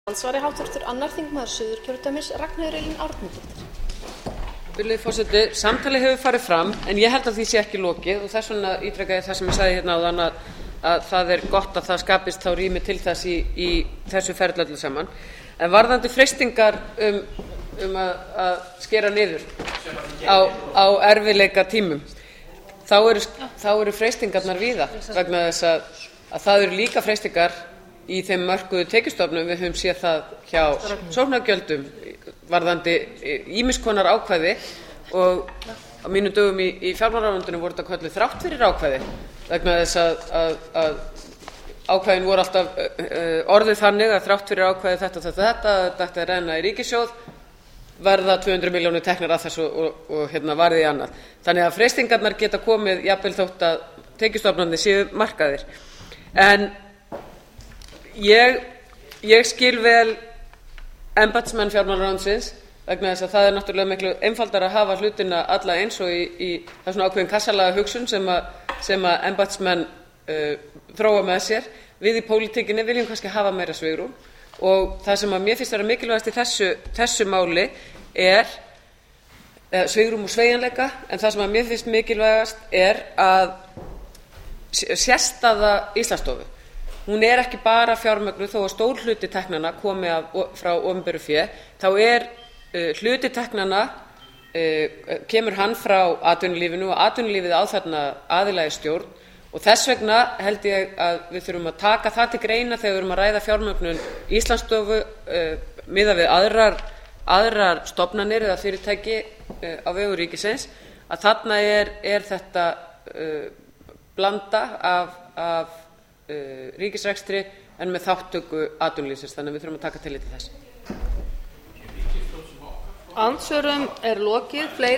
Andsvari háttvirtur annar þingmaður Suðurkjördæmis Ragnheiður Elín Árnadóttir. Virðulegi forseti, samtalið hefur farið fram en ég held að því sé ekki lokið og þess vegna ítreka ég það sem ég sagði hérna áðan að það gott að það skapist þá rými til þess í þessu ferli öllu saman. En varðandi freistingar að skera niður á erfiðleika tímum þá eru freistingarnar víða vegna þess að það eru líka freistingar í þeim mörkuðu tekjustofnum. Við höfum séð það hjá sóknargjöldum varðandi ýmiss konar ákvæði og á mínum dögum í fjármálaráðuneytinu voru þetta kölluð þrátt fyrir ákvæði vegna þess að ákvæðin voru alltaf orðið þannig að þrátt fyrir ákvæði þetta renna í ríkissjóð verða 200 milljónir teknar af þessu og varði í annað. Þannig að freistingarnar geta komið jafnvel þótt að tekjustofnarnir séu markaðir. En ég skil vel embættismenn fjármálaráðuneytisins vegna þess að það náttúrulega miklu einfaldara að hafa hlutina alla eins og í það er svona ákveðin kassalaga hugsun sem embættismenn þróa með sér. Við í pólitíkinni viljum kannski hafa meira svigrúm og það sem að mér finnst vera mikilvægast í þessu máli er svigrúm og sveigjanleika, en það sem að mér finnst mikilvægast er að sérstaða Íslandsstofu. Hún er ekki bara fjármögnuð þó að stór hluti teknanna komi frá opinberu fé, þá hluti teknanna kemur hann frá atvinnulífinu og atvinnulífið á þarna aðila í stjórn og þess vegna held ég að við þurfum að taka það til greina þegar við erum að ræða fjármögnun Íslandsstofu miðað við aðrar stofnanir eða fyrirtæki á vegum ríkisins, að þarna er þetta blanda af ríkisrekstri en með þátttöku atvinnulífsins, þannig að við þurfum að taka tillit til þess. Andsvörum er lokið. Fleiri